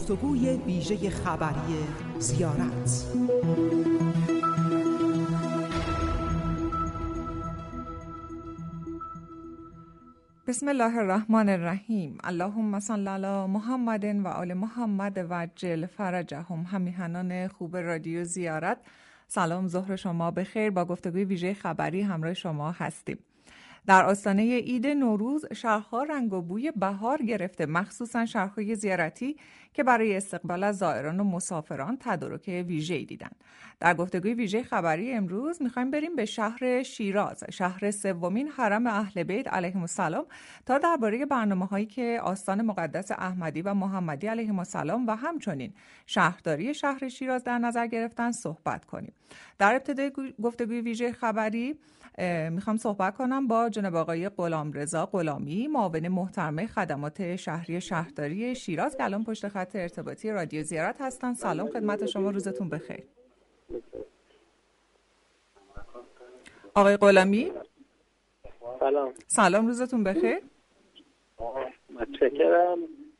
گفتگوی ویژه خبری زیارت. بسم الله الرحمن الرحیم. اللهم صل علی محمد و آل محمد و عجل فرجهم. همیهنان خوب رادیو زیارت، سلام، ظهر شما بخیر. با گفتگوی ویژه خبری همراه شما هستیم. در آستانه عید نوروز شهرها رنگ و بوی بهار گرفته، مخصوصا شهرهای زیارتی که برای استقبال از زائران و مسافران تدارک ویژه‌ای دیدند. در گفتگوی ویژه خبری امروز می‌خوایم بریم به شهر شیراز، شهر سومین حرم اهل بیت علیهم السلام، تا درباره برنامه‌هایی که آستان مقدس احمدی و محمدی علیهم السلام و همچنین شهرداری شهر شیراز در نظر گرفتن صحبت کنیم. در ابتدای گفتگوی ویژه خبری میخوام صحبت کنم با جناب آقای غلامرضا غلامی، معاون محترمه خدمات شهری شهرداری شیراز که الان پشت خط ارتباطی رادیو زیارت هستن. سلام خدمت شما، روزتون بخیر. آقای غلامی سلام، روزتون بخیر. متشکرم.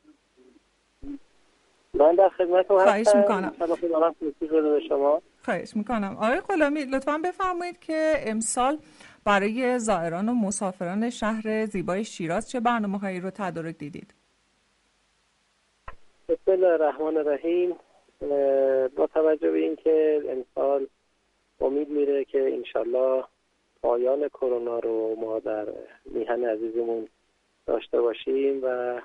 من در خدمتتون هستم. خواهش میکنم. شما خواهش میکنم. آقای غلامی لطفاً بفرمایید که امسال برای زائران و مسافران شهر زیبای شیراز چه برنامه‌هایی رو تدارک دیدید؟ بسم الله الرحمن الرحیم. با توجه به اینکه امسال امید میره که انشالله پایان کرونا رو ما در میهن عزیزمون داشته باشیم و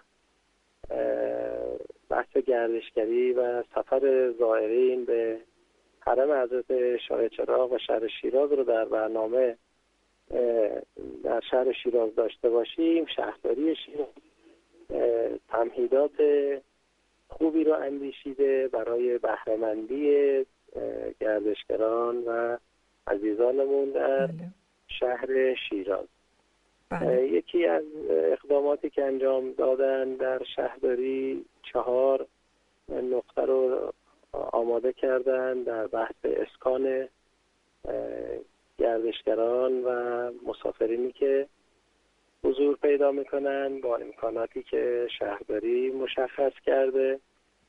بحث گردشگری و سفر زائرین به حرم حضرت شاه چراغ و شهر شیراز رو در برنامه در شهر شیراز داشته باشیم، شهرداری شیراز تمهیدات خوبی رو اندیشیده برای بهره‌مندی گردشگران و عزیزانمون در شهر شیراز. یکی از اقداماتی که انجام دادن در شهرداری 4 نقطه رو آماده کردن در بحث اسکان گردشگران و مسافرینی که حضور پیدا میکنن با امکاناتی که شهرداری مشخص کرده.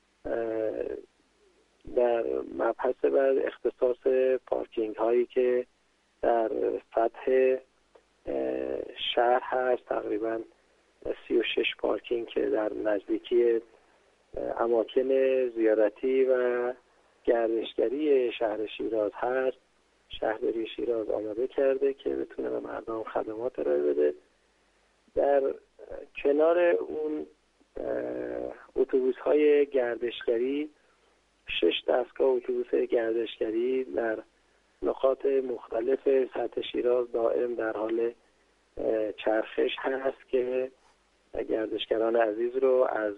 در مبحث بر اختصاص پارکینگ هایی که در سطح شهر هست، تقریبا 36 پارکینگ که در نزدیکی اماکن زیارتی و گردشگری شهر شیراز هست، شهرداری شیراز آماده کرده که بتونه به مردم خدمات ارائه بده. در کنار اون اتوبوس‌های گردشگری 6 دستگاه اتوبوس گردشگری در نقاط مختلف سطح شیراز دائم در حال چرخش هست که گردشگران عزیز رو از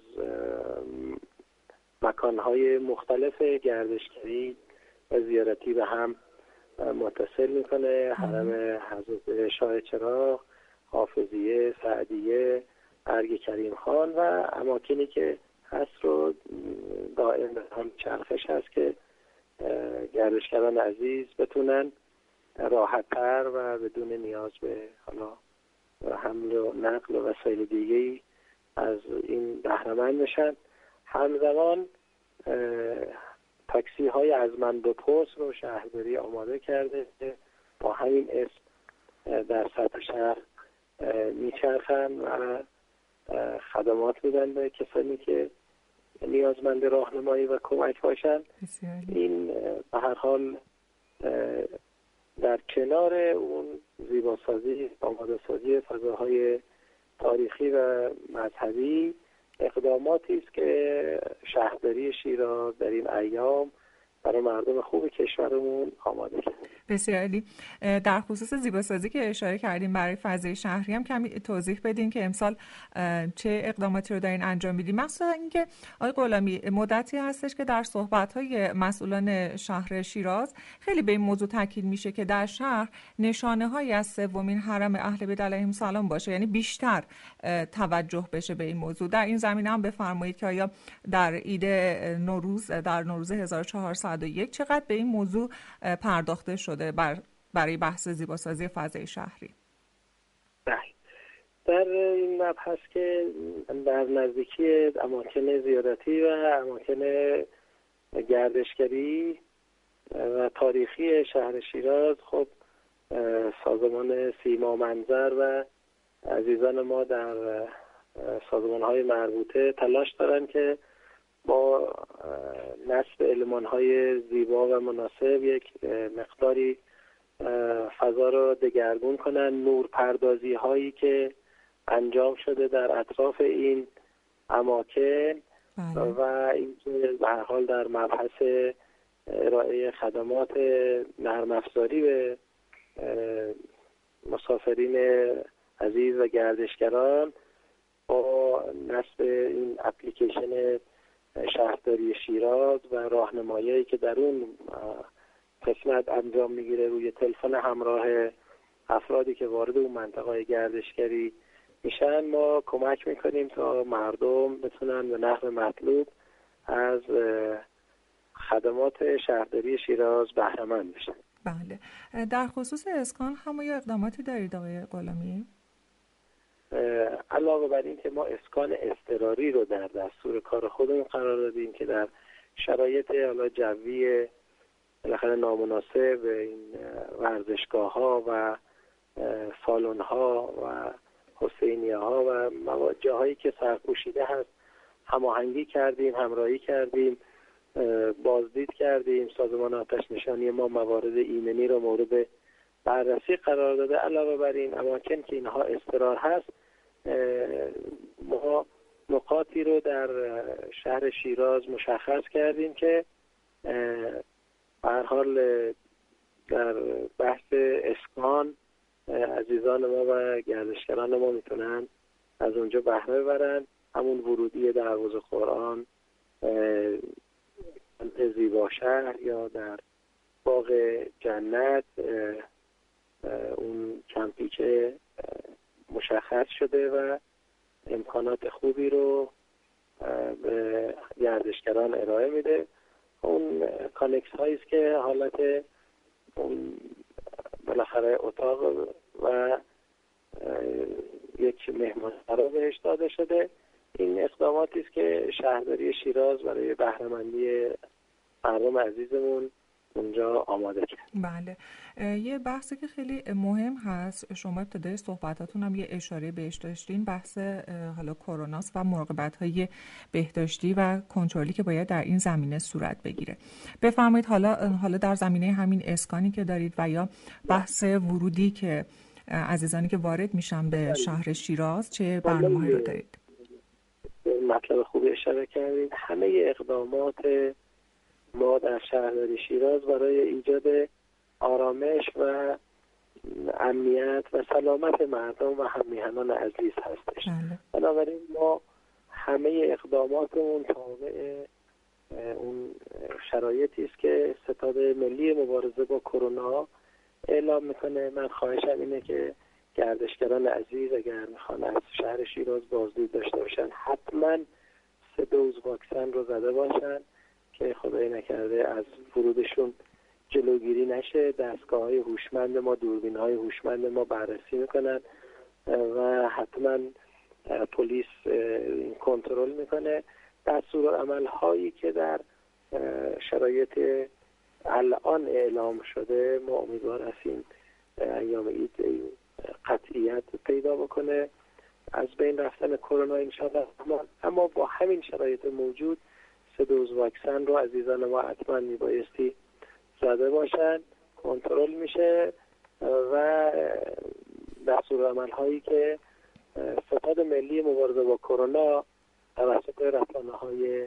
مکانهای مختلف گردشگری و زیارتی به هم متصل میکنه. حرم حضرت شاه چراغ، حافظیه، سعدیه، ارگ کریم خان و اماکنی که هست رو دائم به هم چرخش هست که گردشگران عزیز بتونن راحت‌تر و بدون نیاز به حالا حمل و نقل و وسایل دیگه‌ای از این بهره‌مند بشن. همزمان تاکسی های از من به پست رو شهرداری آماده کرده که با همین اسم در سطح شهر میچرخن و خدمات میدن به کسانی که نیازمند راهنمایی و کمک باشن. این به هر حال در کنار اون زیباسازی، آماده سازی فضاهای تاریخی و مذهبی، اقداماتی است که شهرداری شیراز در این ایام برای مردم خوب کشورمون آماده کرده. بسیار عالی. در خصوص زیباسازی که اشاره کردیم برای فضای شهری هم کمی توضیح بدین که امسال چه اقداماتی رو دارین انجام میدین. مخصوصا اینکه آقای غلامی مدتی هستش که در صحبت‌های مسئولان شهر شیراز خیلی به این موضوع تاکید میشه که در شهر نشانه‌هایی از سومین حرم اهل بیت علیهم السلام باشه، یعنی بیشتر توجه بشه به این موضوع. در این زمینه هم بفرمایید که آیا در عید نوروز، در نوروز 1401 چقدر به این موضوع پرداخته شده برای بحث زیباسازی فضای شهری؟ بله، سر این مبحث که در نزدیکی اماکن زیارتی و اماکن گردشگری و تاریخی شهر شیراز خب سازمان سیما منظر و عزیزان ما در سازمان‌های مربوطه تلاش دارن که با نصب المان‌های زیبا و مناسب یک مقداری فضا رو دگرگون کنن. نورپردازی هایی که انجام شده در اطراف این اماکن و اینکه به هر حال در مبحث ارائه خدمات نرم افزاری به مسافرین عزیز و گردشگران با نصب این اپلیکیشن شهرداری شیراز و راهنمایی که در اون قسمت انجام میگیره روی تلفن همراه افرادی که وارد اون منطقه گردشگری میشن، ما کمک میکنیم تا مردم بتونن به نحو مطلوب از خدمات شهرداری شیراز بهره مند بشن. بله. در خصوص اسکان هم یا اقداماتی دارید آقای غلامی؟ علاوه بر این که ما اسکان اضطراری رو در دستور کار خودمون قرار دادیم که در شرایط حالا جوی بالاخره نامناسب این ورزشگاه‌ها و سالن‌ها و حسینیه‌ها و جاهایی که سرپوشیده هست هماهنگی کردیم، همراهی کردیم، بازدید کردیم. سازمان آتش نشانی ما موارد ایمنی رو مورد بررسی قرار داده. علاوه بر این اماکن که اینها اضطرار هست، ما نقاطی رو در شهر شیراز مشخص کردیم که به هر حال در بحث اسکان عزیزان ما و گردشگران ما میتونن از اونجا بهره ببرن. همون ورودی دروازه قرآن، زیبا شهر یا در باغ جنت، اون کمپی که مشخص شده و امکانات خوبی رو به گردشگران ارائه میده. اون کانکس هایی است که حالت اون بالاخره اتاق و یک مهمانخانه بهش داده شده. این اقداماتی است که شهرداری شیراز برای بهره‌مندی مردم عزیزمون اونجا آماده کرد. بله. یه بحثی که خیلی مهم هست، شما ابتدای صحبتاتون هم یه اشاره بهش داشتین، بحث حالا کروناست و مراقبت‌های بهداشتی و کنترلی که باید در این زمینه صورت بگیره. بفرمایید حالا در زمینه همین اسکانی که دارید و یا بحث ورودی که عزیزانی که وارد میشن به شهر شیراز چه برنامه‌ای رو دارید؟ مطلب خوبی اشاره کردید. همه اقدامات ما در شهرداری شیراز برای ایجاد آرامش و امنیت و سلامت مردم و هم‌میهنان عزیز هستش. بنابراین ما همه اقداماتمون تابع اون شرایطی است که ستاد ملی مبارزه با کرونا اعلام میکنه. من خواهشم اینه که گردشگران عزیز اگر میخوان از شهر شیراز بازدید داشته باشن حتما 3 دوز واکسن رو زده باشن که خدای نکرده از ورودشون جلوگیری نشه. دستگاه‌های هوشمند ما، دوربین‌های هوشمند ما بررسی میکنن و حتما پلیس کنترل میکنه. دستورالعمل هایی که در شرایط الان اعلام شده ما امیدوار هستیم ایام عید قطعیت پیدا بکنه از بین رفتن کرونا انشاءالله. اما با همین شرایط موجود 3 دوز واکسن رو عزیزان ما حتما میبایستی زده باشن، کنترل میشه و دستورالعمل هایی که ستاد ملی مبارزه با کرونا توسط رسانه‌های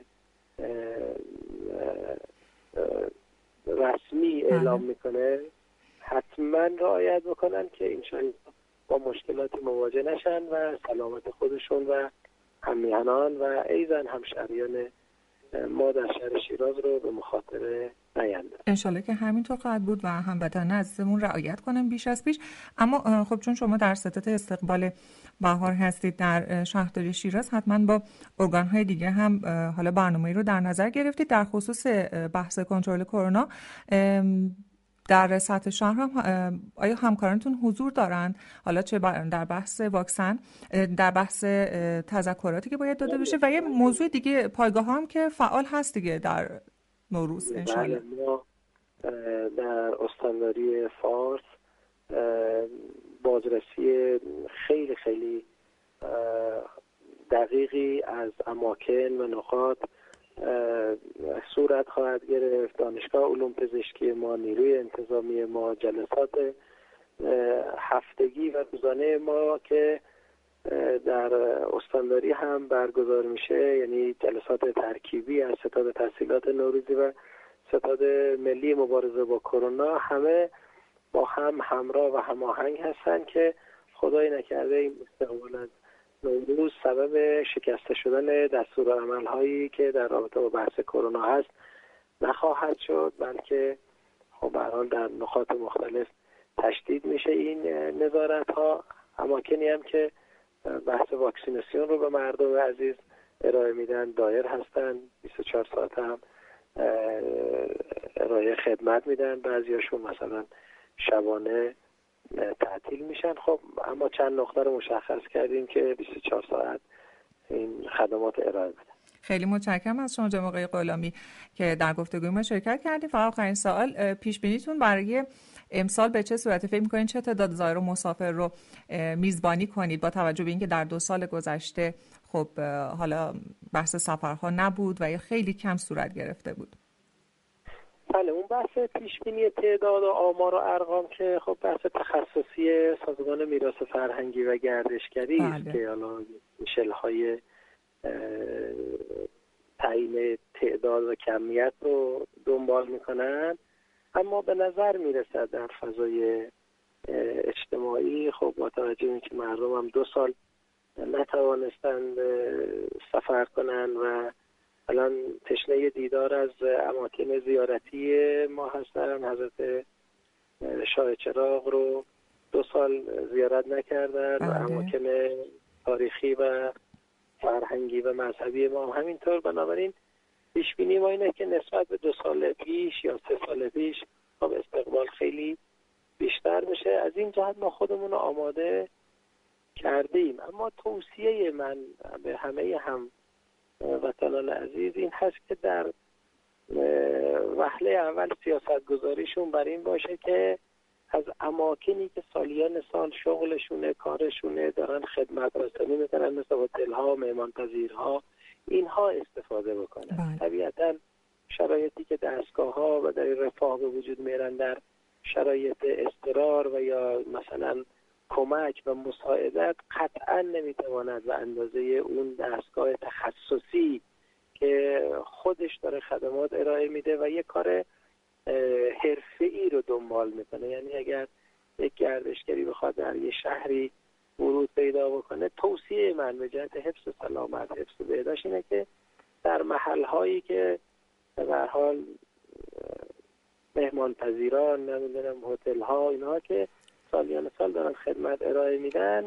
رسمی اعلام میکنه حتما رعایت بکنن که انشاءالله با مشکلاتی مواجه نشن و سلامت خودشون و هم‌میهنان و ایضاً همشهریان ما در شهر شیراز رو به مخاطره نیندازن. انشالله که همینطور خواهد بود و هموطنان عزیزمون رعایت کنن بیش از پیش. اما خب چون شما در ستاد استقبال بهار هستید در شهرداری شیراز، حتما با ارگان‌های دیگه هم حالا برنامه‌ای رو در نظر گرفتید. در خصوص بحث کنترل کرونا در سطح شهر هم آیا همکارانتون حضور دارن؟ حالا چه در بحث واکسن، در بحث تذکراتی که باید داده بشه و یه موضوع دیگه پایگاه هم که فعال هست دیگه در نوروز انشالله. ما در استانداری فارس بازرسی خیلی خیلی دقیقی از اماکن و نقاط صورت خواهد گرفت. دانشگاه علوم پزشکی ما، نیروی انتظامی ما، جلسات هفتگی و روزانه ما که در استانداری هم برگزار میشه، یعنی جلسات ترکیبی از ستاد تحصیلات نوروزی و ستاد ملی مبارزه با کرونا، همه با هم همراه و هماهنگ هستن که خدای نکرده این استقبال از نوروز سبب شکسته شدن دستورالعمل هایی که در رابطه با بحث کرونا هست نخواهد شد، بلکه خب به هر حال در نقاط مختلف تشدید میشه این نظارت ها. اماکنی هم که بحث واکسیناسیون رو به مردم عزیز ارائه میدن دایر هستن، 24 ساعت هم ارائه خدمت میدن، بعضیاشون مثلا شبانه تعطیل میشن. خب اما چند نقطه رو مشخص کردیم که 24 ساعت این خدمات ارائه بدن. خیلی متشکرم از شما جناب آقای غلامی که در گفتگوی ما شرکت کردید. فقط آخرین سوال، پیش بینیتون برای امسال به چه صورتی؟ فکر می‌کنید چه تعداد زائر و مسافر رو میزبانی کنید با توجه به اینکه در 2 سال گذشته خب حالا بحث سفرها نبود و خیلی کم صورت گرفته بود؟ بله، اون بحث پیش بینی تعداد و آمار و ارقام که خب بحث تخصصی سازمان میراث فرهنگی و گردشگری است که حالا شل‌های تعیین تعداد و کمیت رو دنبال میکنن. اما به نظر میرسد در فضای اجتماعی خب با توجه به اینکه مردم هم 2 سال نتوانستند سفر کنن و الان تشنه دیدار از اماکن زیارتی ما هستن، حضرت شاه چراغ رو 2 سال زیارت نکردن و اماکن تاریخی و فرهنگی و مذهبی ما هم همینطور. بنابراین پیش بینی ما اینه که نسبت به 2 سال پیش یا 3 سال پیش خب استقبال خیلی بیشتر میشه. از این جهت ما خودمون رو آماده کردیم. اما توصیه من به همه هم وطنان عزیز این هست که در وهله اول سیاست گذاریشون بر این باشه که از اماکنی که سالیان سال شغلشونه، کارشونه، دارن خدمت رسانی میکنن، مثل هتل‌ها، مهمانپذیرها، اینها استفاده بکنن. طبیعتاً شرایطی که دستگاه‌ها و در رفاه به وجود میارن در شرایط اضطرار و یا مثلا کمک و مساعدت قطعاً نمیتواند به اندازه اون دستگاه تخصصی که خودش داره خدمات ارائه میده و یک کار حرفه‌ای رو دنبال میکنه. یعنی اگر یک گردشگری بخواد در یه شهری ورود پیدا بکنه، توصیه من به جهت حفظ سلامت، حفظ بهداشت اینه که در محل‌هایی که به هر حال مهمانپذیران، نمیدونم هتل‌ها، اینها که سالیان سال دارن خدمت ارائه میدن،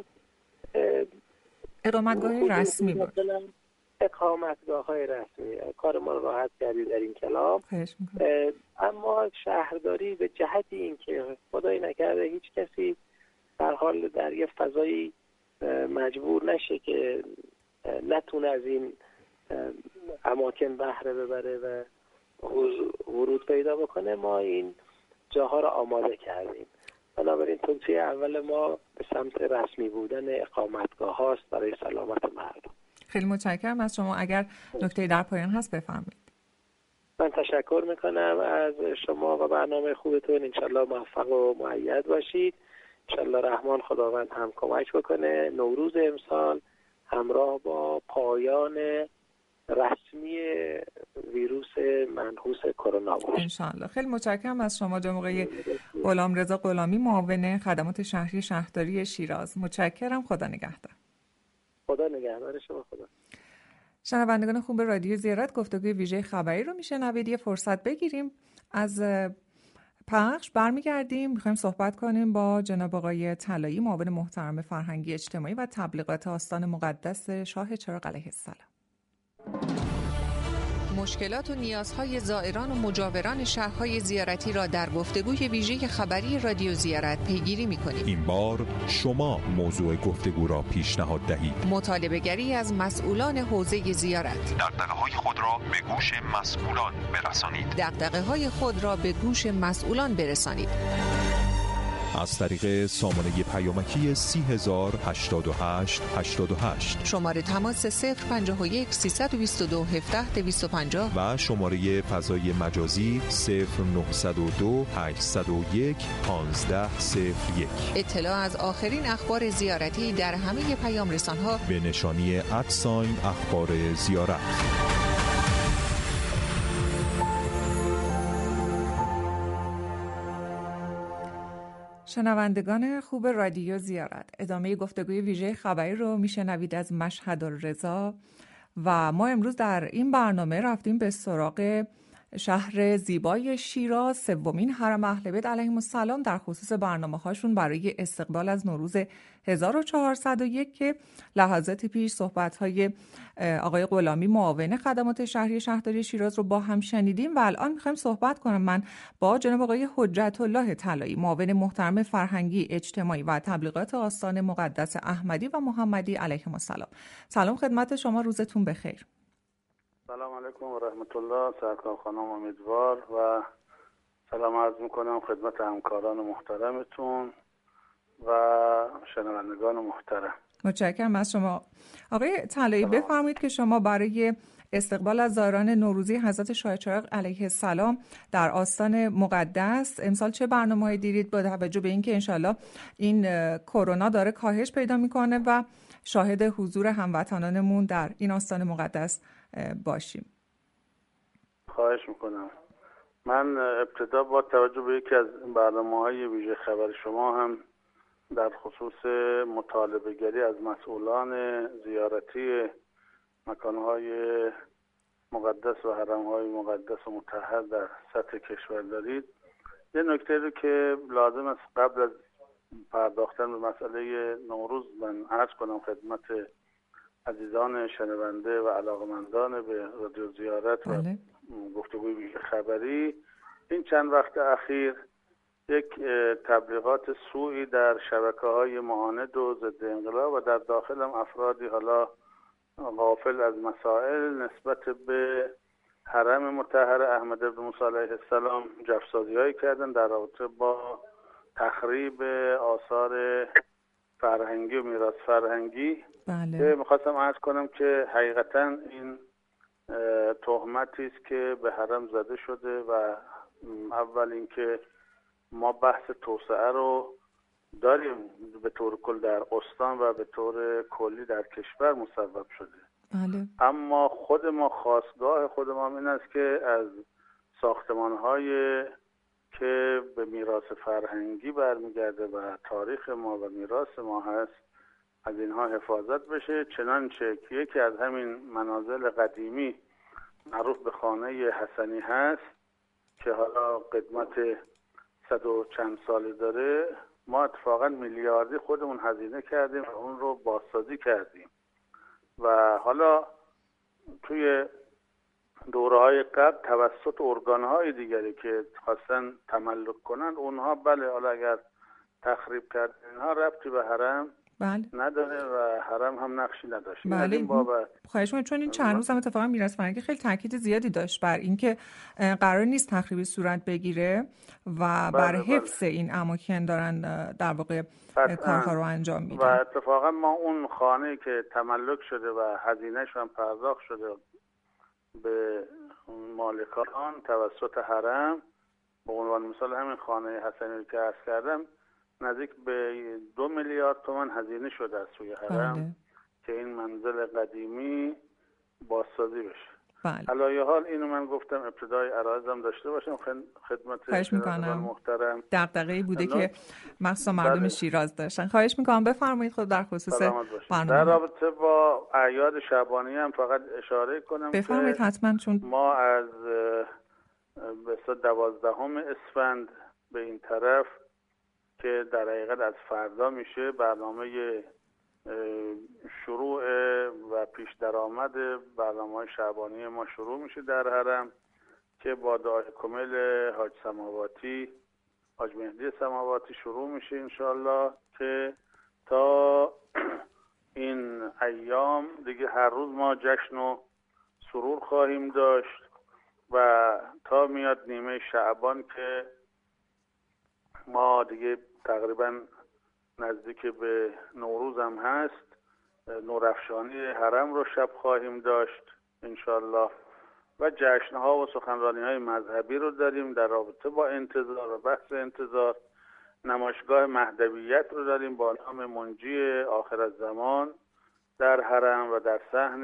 اقامتگاه رسمی باشه. اقامتگاه‌های رسمی. کار ما رو راحت کردی در این کلام. اما شهرداری به جهت این که خدای نکرده هیچ کسی در حال در یه فضایی مجبور نشه که نتونه از این اماکن بهره ببره و ورود پیدا بکنه، ما این جاها رو آماده کردیم. بنابراین توصیه اول ما به سمت رسمی بودن اقامتگاه هاست برای سلامت مردم. خیلی متشکرم از شما. اگر نکته در پایان هست بفرمایید. من تشکر میکنم از شما و برنامه خوبتون. انشالله موفق و مؤید باشید. انشالله رحمان خداوند هم کمک بکنه. نوروز امسال همراه با پایان رسمی ویروس منحوس کرونا باشه انشالله. خیلی متشکرم از شما جناب آقای غلامرضا غلامی، معاون خدمات شهری شهرداری شیراز. متشکرم. خدا نگهدار. خدا نگهدار شما. خدا. شنوندگان خوب رادیو زیارت، گفتگوی ویژه خبری رو میشنوید. یه فرصت بگیریم از پخش، برمیگردیم میخوایم صحبت کنیم با جناب آقای طلایی، معاون محترم فرهنگی اجتماعی و تبلیغات آستان مقدس شاه چراغ علیه السلام. مشکلات و نیازهای زائران و مجاوران شهرهای زیارتی را در گفتگوی ویژه خبری رادیو زیارت پیگیری می‌کنیم. این بار شما موضوع گفتگو را پیشنهاد دهید. مطالبه‌گری از مسئولان حوزه زیارت. دغدغه‌های خود را به گوش مسئولان برسانید. دغدغه‌های خود را به گوش مسئولان برسانید. از طریق سامانه پیامکی 3008888 شماره تماس 051 322 17 250 و شماره فضای مجازی 0902 801 1501. اطلاع از آخرین اخبار زیارتی در همه پیام رسان‌ها به نشانی @اخبار زیارت. شنوندگان خوب رادیو زیارت، ادامه گفتگوی ویژه خبری رو میشنوید از مشهد الرضا و ما امروز در این برنامه رفتیم به سراغ شهر زیبای شیراز، سومین حرم اهل بیت علیهم السلام، در خصوص برنامه‌هاشون برای استقبال از نوروز 1401 که لحظات پیش صحبت‌های آقای غلامی معاون خدمات شهری شهرداری شیراز رو با هم شنیدیم و الان می‌خوایم صحبت کنم من با جناب آقای حجت الله طلایی، معاون محترم فرهنگی، اجتماعی و تبلیغات آستان مقدس احمدی و محمدی علیهم السلام. سلام خدمت شما، روزتون بخیر. سلام علیکم و رحمت الله. سرکار خانم امیدوار و سلام عرض میکنم خدمت همکاران محترمتون و شنوندگان محترم. متشکرم از شما. آقای طلایی بفرمایید که شما برای استقبال از زائران نوروزی حضرت شاهچراغ علیه السلام در آستان مقدس امسال چه برنامه‌ای دیدید، با توجه به اینکه انشالله این کرونا داره کاهش پیدا میکنه و شاهد حضور هموطنانمون در این آستان مقدس باشیم؟ خواهش میکنم. من ابتدا با توجه به یکی از برنامه‌های ویژه خبر شما هم در خصوص مطالبه گری از مسئولان زیارتی مکانهای مقدس و حرمهای مقدس و مطهر در سطح کشور دارید، یه نکته رو که لازم است قبل از پرداختن به مسئله نوروز من عرض کنم خدمت عزیزان شنونده و علاقمندان به رادیو زیارت و گفتگوی ویژه خبری. این چند وقت اخیر یک تبلیغات سوئی در شبکه‌های معاند و ضد انقلاب و در داخل هم افرادی حالا غافل از مسائل نسبت به حرم مطهر احمد بن موسی علیه السلام جفسازی‌هایی کردن در رابطه با تخریب آثار فرهنگی و میراث فرهنگی. بله. میخواستم عرض کنم که حقیقتا این تهمتی است که به حرم زده شده و اول اینکه ما بحث توسعه رو داریم به طور کل در استان و به طور کلی در کشور مسبب شده. بله. اما خود ما خاستگاه خود ما این است که از ساختمان‌های که به میراث فرهنگی برمیگرده و تاریخ ما و میراث ما هست از اینها حفاظت بشه، چنانچه که یکی از همین منازل قدیمی معروف به خانه حسنی هست که حالا قدمت 100 و چند ساله داره، ما اتفاقا میلیاردی خودمون هزینه کردیم و اون رو بازسازی کردیم و حالا توی دوره‌های قبل توسط ارگان‌های دیگری که خواستن تملک کنن اونها بله حالا اگر تخریب کردن اینها ربطی به حرم بله. نداره و حرم هم نقشی نداشت. بله. خواهش می‌کنم، چون این چند روز هم اتفاقا میراث فرهنگی خیلی تاکید زیادی داشت بر اینکه قرار نیست تخریبی صورت بگیره و بر حفظ این اماکن دارن در واقع کارها رو انجام میدن. و اتفاقا ما اون خانه‌ای که تملک شده و هزینه‌اش هم پرداخت شده به مالکان توسط حرم، به عنوان مثال همین خانه حسنی که عرض کردم نزدیک به 2 میلیارد تومان هزینه شده از سوی حرم. بله. که این منزل قدیمی بازسازی بشه. بله. علایه حال اینو من گفتم ابتدای عرایضم داشته باشم خدمت شنوندگان محترم. دغدغه‌ای بوده که مخصوصا مردم شیراز داشتن. خواهش میکنم بفرمایید خود در خصوص برنامه در رابطه با اعیاد شعبانیه هم فقط اشاره کنم بفرمایید حتما، چون ما از 12 اسفند به این طرف که در حقیقت از فردا میشه برنامه شروع و پیش درآمد برنامه‌های شعبانی ما شروع میشه در حرم که با دعای کمل حاج سماواتی، حاج مهدی سماواتی شروع میشه انشالله که تا این ایام دیگه هر روز ما جشن و سرور خواهیم داشت و تا میاد نیمه شعبان که ما دیگه تقریبا نزدیک به نوروز هم هست، نورافشانی حرم رو شب خواهیم داشت انشالله و جشنها و سخنرانی‌های مذهبی رو داریم در رابطه با انتظار و بحث انتظار. نمایشگاه مهدویت رو داریم با نام منجی آخرالزمان در حرم و در صحن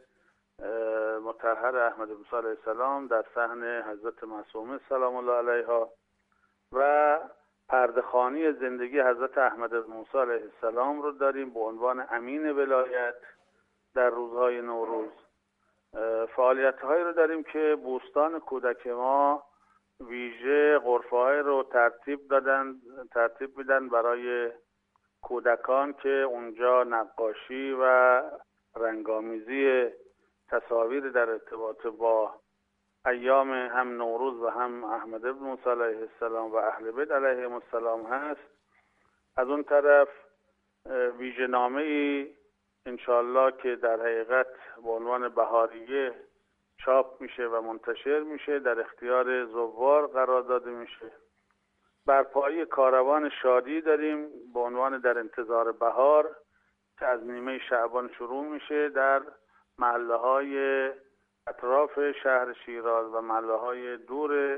مطهر احمد موسی علیه السلام در صحن حضرت معصومه سلام الله علیها و پرده‌خوانی زندگی حضرت احمد موسی علیه السلام رو داریم به عنوان امین ولایت در روزهای نوروز. فعالیت‌هایی رو داریم که بوستان کودک ما ویژه غرفه‌های رو ترتیب میدن برای کودکان که اونجا نقاشی و رنگامیزی تصاویر در ارتباط با ایام هم نوروز و هم احمد بن موسی علیه السلام و اهل بیت علیهم السلام هست. از اون طرف ویژه‌نامه‌ای انشالله که در حقیقت به عنوان بهاریه چاپ میشه و منتشر میشه در اختیار زوار قرار داده میشه. برپایی کاروان شادی داریم به عنوان در انتظار بهار که از نیمه شعبان شروع میشه در محله‌های اطراف شهر شیراز و محله‌های دور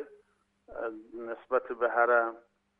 نسبت به حرم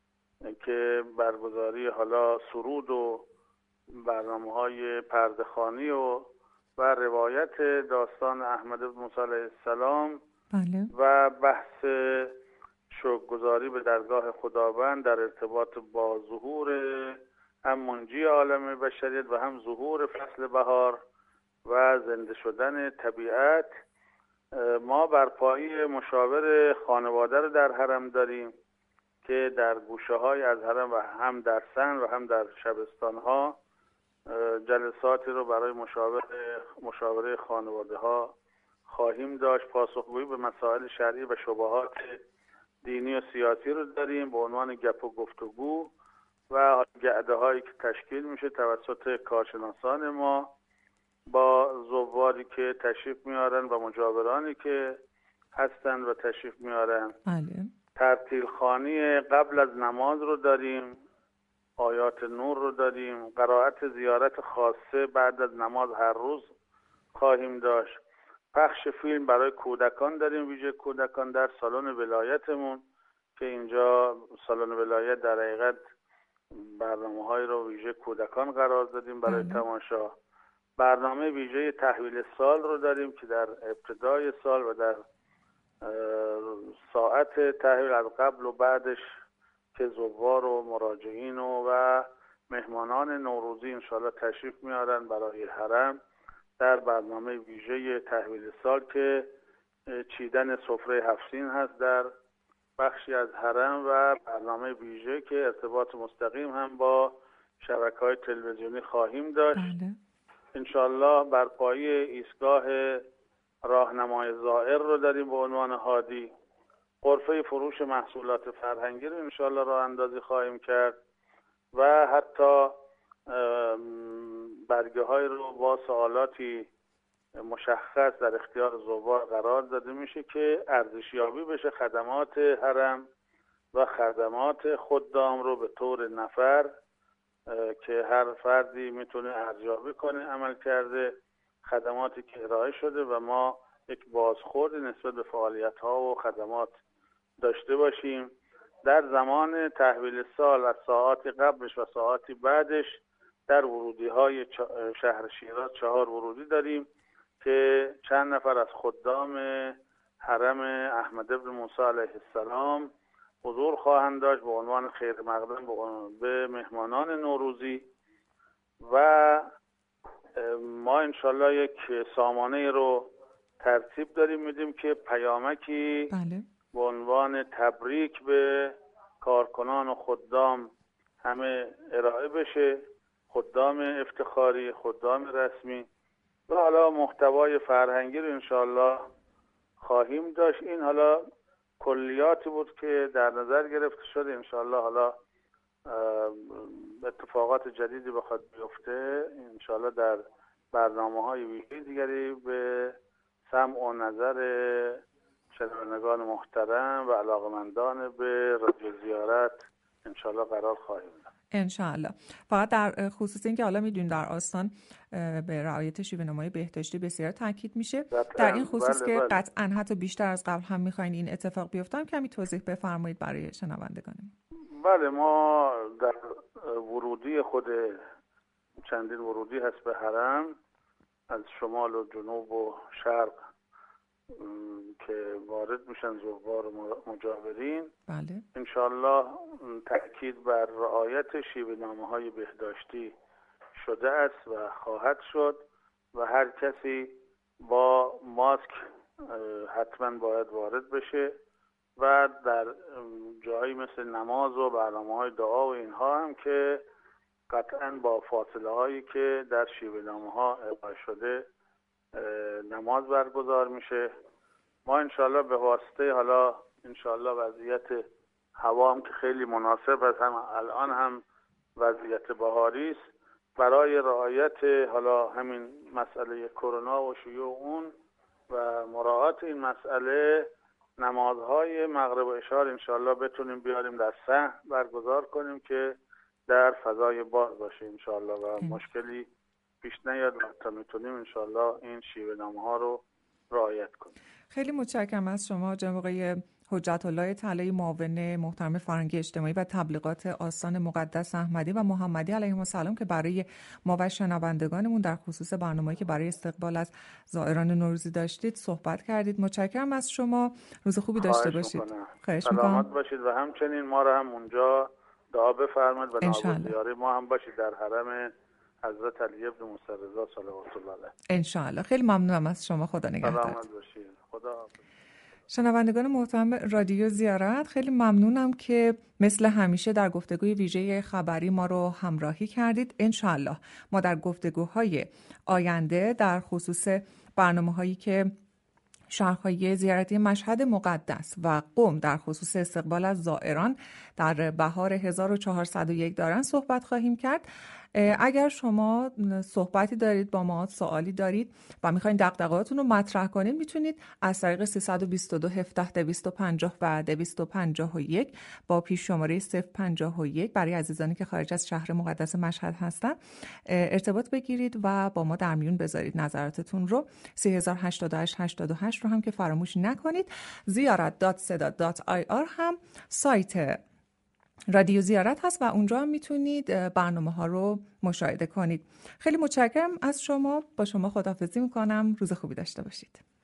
که برگزاری حالا سرود و برنامه‌های پرده‌خوانی و روایت داستان احمد بن موسی علیه السلام بله. و بحث شکرگزاری به درگاه خداوند در ارتباط با ظهور هم منجی عالم بشریت و هم ظهور فصل بهار و زنده شدن طبیعت. ما برپایی مشاور خانواده رو در حرم داریم که در گوشه‌های از حرم و هم در صحن و هم در شبستان‌ها جلساتی رو برای مشاوره خانواده ها خواهیم داشت. پاسخگویی به مسائل شرعی و شبهات دینی و سیاسی رو داریم به عنوان گپ و گفتگو و گعده هایی که تشکیل میشه توسط کارشناسان ما با زواری که تشریف میارن و مجاورانی که هستن و تشریف میارن. بله. ترتیل خوانی قبل از نماز رو داریم، آیات نور رو داریم، قرائت زیارت خاصه بعد از نماز هر روز خواهیم داشت. پخش فیلم برای کودکان داریم، ویژه کودکان در سالن ولایتمون که اینجا سالن ولایت در حقیقت برنامه‌های رو ویژه کودکان قرار دادیم برای تماشا. برنامه ویژه تحویل سال رو داریم که در ابتدای سال و در ساعت تحویل از قبل و بعدش که زوار و مراجعین و مهمانان نوروزی انشاءالله تشریف میارن برای حرم در برنامه ویژه تحویل سال که چیدن سفره هفت‌سین هست در بخشی از حرم و برنامه ویژه که ارتباط مستقیم هم با شبکه‌های تلویزیونی خواهیم داشت. بله. انشاءالله برپایی ایستگاه راهنمای زائر رو داریم به عنوان هادی. غرفه فروش محصولات فرهنگی رو انشاءالله راه اندازی خواهیم کرد و حتی برگه های رو با سوالاتی مشخص در اختیار زوار قرار داده میشه که ارزشیابی بشه خدمات حرم و خدمات خدام رو به طور نفر که هر فردی میتونه ارزیابی کنه عمل کرده خدماتی که ارائه شده و ما یک بازخورد نسبت به فعالیت ها و خدمات داشته باشیم. در زمان تحویل سال از ساعاتی قبلش و ساعاتی بعدش در ورودی های شهر شیراز 4 ورودی داریم که چند نفر از خدام حرم احمد بن موسی علیه السلام حضور خواهند داشت به عنوان خیر مقدم به مهمانان نوروزی و ما انشالله یک سامانه رو ترتیب داریم میدیم که پیامکی به عنوان تبریک به کارکنان و خدام همه ارائه بشه. خدام افتخاری، خدام رسمی و حالا محتوای فرهنگی رو انشاءالله خواهیم داشت. این حالا کلیاتی بود که در نظر گرفته شده. انشاءالله حالا اتفاقات جدیدی بخواد بیفته انشاءالله در برنامه‌های ویژه دیگری به سمع و نظر شنوندگان محترم و علاقمندان به رادیو زیارت انشاءالله قرار خواهیم داد. انشاءالله. فقط در خصوص این که حالا میدونیم در آستان به رعایت شیوه‌نمای بهداشتی بسیار تاکید میشه، در این خصوص که قطعاً حتی بیشتر از قبل هم میخواین این اتفاق بیفته، کمی توضیح بفرمایید برای شنوندگان. بله، ما در ورودی خود چندین ورودی هست به حرم از شمال و جنوب و شرق که وارد میشن زوار و مجاورین. بله. انشاءالله تأکید بر رعایت شیوه‌نامه‌های بهداشتی شده است و خواهد شد و هر کسی با ماسک حتما باید وارد بشه و در جایی مثل نماز و برنامه‌های دعا و اینها هم که قطعا با فاصله هایی که در شیوه‌نامه‌ها ابراز شده نماز برگزار میشه. ما انشالله به واسطه حالا انشالله وضعیت هوا هم که خیلی مناسب است، هم الان هم وضعیت بهاری است، برای رعایت حالا همین مسئله کرونا و شیوع اون و مراعات این مسئله نمازهای مغرب و عشا انشالله بتونیم بیاریم در صحن برگزار کنیم که در فضای باز باشه انشالله و مشکلی پیش نیاد و تا میتونیم انشالله این شیوه‌نامه‌ها رو رعایت کنیم. خیلی متشکرم از شما جناب آقای حجت الله طلایی، معاون محترم فرهنگی اجتماعی و تبلیغات آستان مقدس احمدی و محمدی علیهم السلام که برای ما و شنوندگانمون در خصوص برنامه‌ای که برای استقبال از زائران نوروزی داشتید صحبت کردید. متشکرم از شما. روز خوبی داشته باشید. خواهش می‌کنم. سلامت باشید و همچنین ما رو هم اونجا دعا بفرمایید و نوازی زیاره ما هم باشید در حرم حضرت علی بن موسی رضا صلوات الله علیه. انشاءالله. خیلی ممنونم از شما. خدا نگهدار. سلامت باشید. خدا. شنوندگان محترم رادیو زیارت، خیلی ممنونم که مثل همیشه در گفتگوی ویژه خبری ما رو همراهی کردید. انشاءالله ما در گفتگوهای آینده در خصوص برنامه‌هایی که شهرهای زیارتی مشهد مقدس و قم در خصوص استقبال از زائران در بهار 1401 دارن صحبت خواهیم کرد. اگر شما صحبتی دارید با ما، سوالی دارید و میخواین دغدغه‌هاتون رو مطرح کنید، میتونید از طریق 322 17 250 و 251 با پیش شماره 051 برای عزیزانی که خارج از شهر مقدس مشهد هستن ارتباط بگیرید و با ما در میون بذارید نظراتتون رو. 3088 رو هم که فراموش نکنید. ziyarat.seda.ir هم سایت رادیو زیارت هست و اونجا هم میتونید برنامه ها رو مشاهده کنید. خیلی متشکرم از شما. با شما خداحافظی میکنم. روز خوبی داشته باشید.